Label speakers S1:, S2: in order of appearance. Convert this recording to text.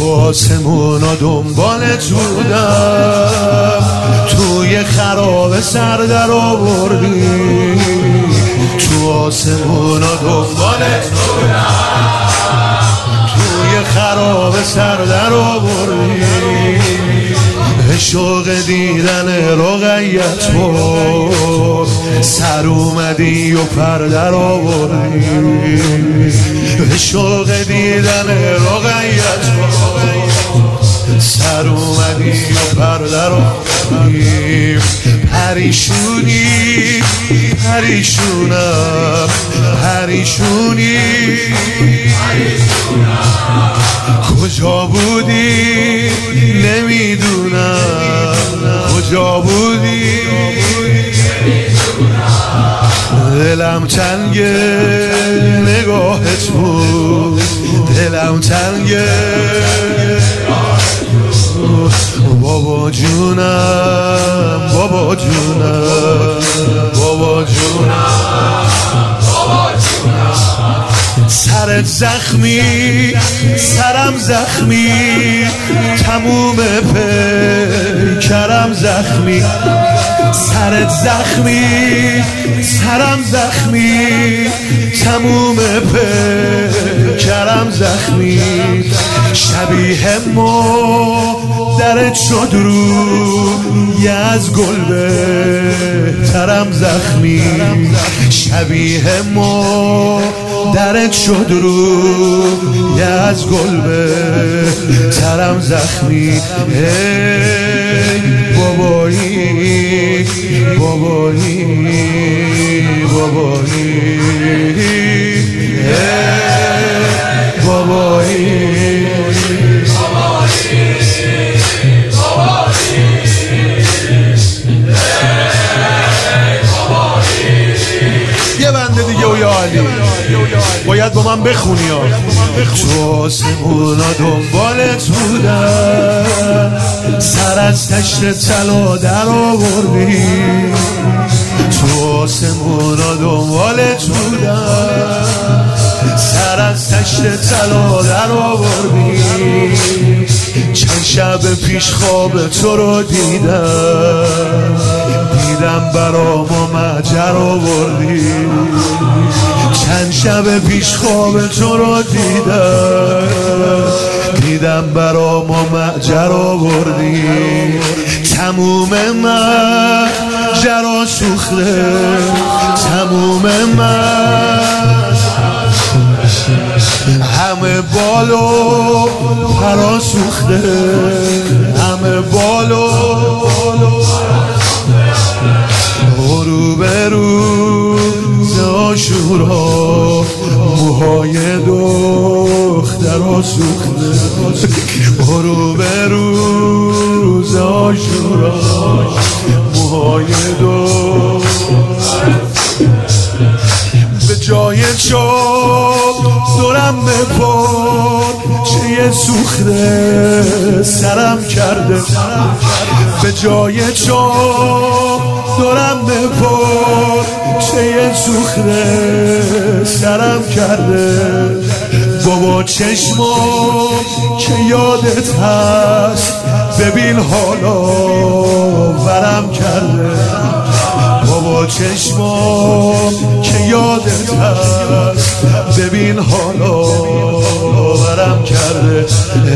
S1: تو آسمونا دنبالت بودم، توی خراب سر در آوردی. تو آسمونا دنبالت بودم، توی خراب سر در آوردی. شوق دیدن رقیت بود، سر اومدی و پر در آوردی. شوق دیدن رقیت بود، سر اومدی و پر در آوردی. پریشونی پریشونم، پریشونی کجا بودی نمیدونم، کجا بودی دلم تنگ نگاهت بود، دلم تنگ بابا جونم، بابا جونم، بابا جونم، بابا جونم. سرت زخمی سرم زخمی، تموم پیکرم زخمی. سرت زخمی سرم زخمی، تموم پیکرم زخمی. شبیه مادرت شد روی از گل بهترم زخمی. شبیه مادرت شد روی از گل بهترم زخمی. ای بابایی بابایی بابایی، ای بابایی باید با من بخونی ها. تو آسمونا دنبالت بودم، سر از تشت طلا در آوردی. تو آسمونا دنبالت بودم، سر از تشت طلا در آوردی. چند شب پیش خواب تو رو دیدم برام مجر آوردی. چند شب پیش خواب تو رو دیدم برام مجر آوردی. تموم مجرا سوخته، تموم همه بالو پرا سوخته، همه بالو رو به روز عاشورا، موهای دخترا سوخته. رو به روز عاشورا، موهای دخترا. به جای چاپ دورم بپر، چه سوخته سرم کرده. به جای چاپ دورم بپر، چه سوخته سرم کرده. بابا چشمام که یادت هست، ببین حالا ورم کرده. بابا چشمام که یادت هست، ببین حالا ورم کرده.